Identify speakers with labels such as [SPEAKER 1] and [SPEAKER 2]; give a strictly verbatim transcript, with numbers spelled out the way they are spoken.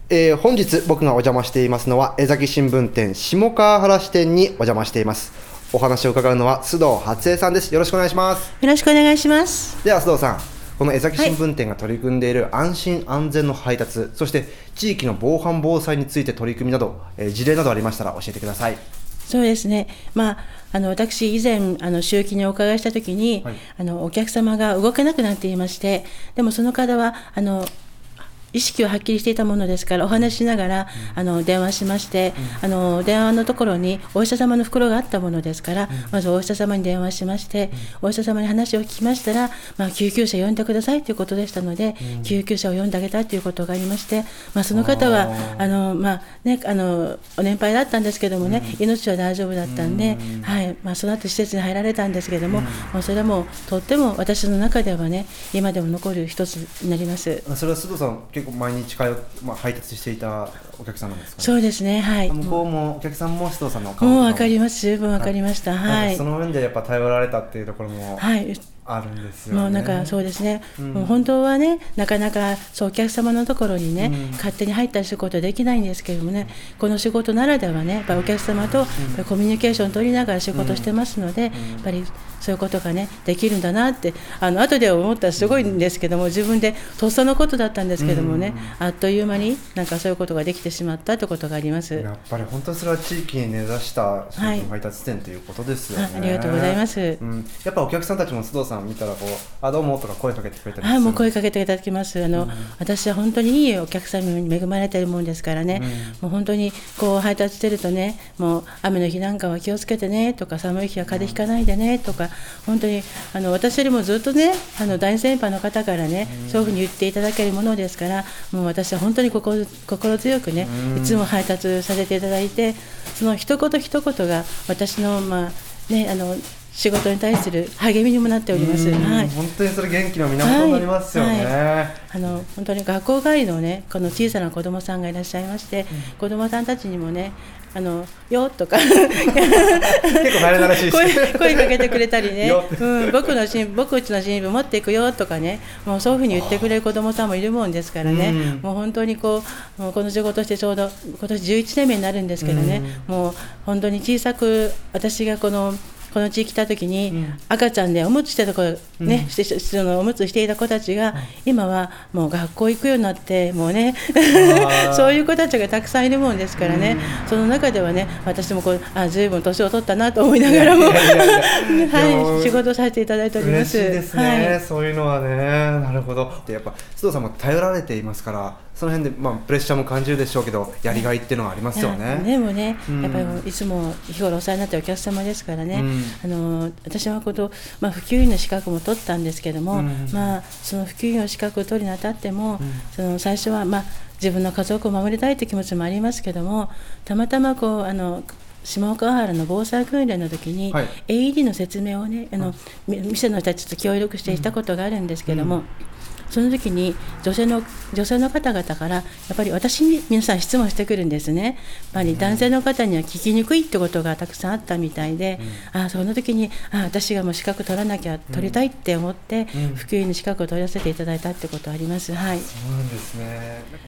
[SPEAKER 1] えー本日僕がお邪魔していますのは江崎新聞店下川原支店にお邪魔しています。お話を伺うのは須藤初江さんです。よろしくお願いします。
[SPEAKER 2] よろしくお願いします。
[SPEAKER 1] では須藤さん、この江崎新聞店が取り組んでいる安心安全の配達、そして地域の防犯防災について取り組みなど、えー事例などありましたら教えてください。
[SPEAKER 2] そうですね、まあ、あの私以前あの集金にお伺いしたときに、
[SPEAKER 1] はい、
[SPEAKER 2] あのお客様が動けなくなっていまして、でもその方はあの意識ははっきりしていたものですからお話ししながら、うん、あの電話しまして、うん、あの電話のところにお医者様の袋があったものですから、うん、まずお医者様に電話しまして、うん、お医者様に話を聞きましたら、まあ、救急車呼んでくださいということでしたので、うん、救急車を呼んであげたということがありまして、まあ、その方はあの、まあね、あのお年配だったんですけどもね、うん、命は大丈夫だったんで、うん、はいまあ、その後施設に入られたんですけども、うん、もうそれもとっても私の中ではね今でも残る一つになります。
[SPEAKER 1] それは須藤さん結構毎日通う、まあ、配達していたお客さんなんですか、ね、
[SPEAKER 2] そうですね、はい、
[SPEAKER 1] 向こうもお客さんも須藤さんのお顔
[SPEAKER 2] もう分かります、十分分かりました、はい、
[SPEAKER 1] その面でやっぱ頼られたっていうところも、はい、あるんですよね。
[SPEAKER 2] もうなんかそうですね、
[SPEAKER 1] うん、
[SPEAKER 2] もう本当はねなかなかそうお客様のところにね、
[SPEAKER 1] うん、
[SPEAKER 2] 勝手に入ったりすることはできないんですけどもね、この仕事ならではねやっぱりお客様とコミュニケーションを取りながら仕事してますので、うん、やっぱりそういうことがねできるんだなってあの後で思ったらすごいんですけども、自分でとっさのことだったんですけどもね、うん、あっという間になんかそういうことができてしまったということがあります。
[SPEAKER 1] やっぱり本当にそれは地域に根ざした商品配達店ということですよね、
[SPEAKER 2] はい、あ, ありがとうございます、
[SPEAKER 1] うん、やっぱお客さんたちも須藤さん見たらこうあどうもとか声かけてくれたりする。
[SPEAKER 2] あもう声かけていただきます。あの、うん、私は本当にいいお客様に恵まれているもんですからね、うん、もう本当にこう配達してるとね、もう雨の日なんかは気をつけてねとか、寒い日は風邪ひかないでねとか、本当にあの私よりもずっとねあの大先輩の方からね、うん、そういうふうに言っていただけるものですから、もう私は本当に心、心強くね、うん、いつも配達させていただいて、その一言一言が私のまあねあの仕事に対する励みにもなっております、はい、
[SPEAKER 1] 本当にそれ元気の源になりますよね、はいはい、
[SPEAKER 2] あの本当に学校帰りのねこの小さな子どもさんがいらっしゃいまして、うん、子どもさんたちにもねあのよとか結構
[SPEAKER 1] 慣れ慣れしい
[SPEAKER 2] 声, 声かけてくれたりね、うん、僕の新僕うちの新聞持っていくよとかね、もうそういうふうに言ってくれる子どもさんもいるもんですからね、うん、もう本当にこうもうこの仕事してちょうど今年じゅういちねんめになるんですけどね、うん、もう本当に小さく私がこのこの地域来た時に、うん、赤ちゃんでおむつしてた子、ねうん、してそのおむつしていた子たちが、うん、今はもう学校行くようになってもうねそういう子たちがたくさんいるもんですからね、うん、その中ではね私もこうあずいぶん年を取ったなと思いながらもはい仕事させていただいております。
[SPEAKER 1] 嬉しいですね、はい、そういうのはね。なるほど。でやっぱ須藤さんも頼られていますから、その辺で、まあ、プレッシャーも感じるでしょうけど、やりがいっていうのはありますよね。
[SPEAKER 2] でもね、うん、やっぱりいつも日頃お世話になっているお客様ですからね、うん、あの私はこと、まあ、普及員の資格も取ったんですけども、うん、まあ、その普及員の資格を取るにあたっても、うん、その最初は、まあ、自分の家族を守りたいという気持ちもありますけども、たまたまこうあの下川原の防災訓練の時に、はい、エーイーディー の説明をねあの、うん、店の人たちと協力していたことがあるんですけども、うん、その時に女性の、女性の方々からやっぱり私に皆さん質問してくるんですね。やっぱり男性の方には聞きにくいってことがたくさんあったみたいで、うん、あその時にあ私がもう資格取らなきゃ取りたいって思って、うん、普及員の資格を取らせていただいたってことはあります、はい、
[SPEAKER 1] そうなんですね。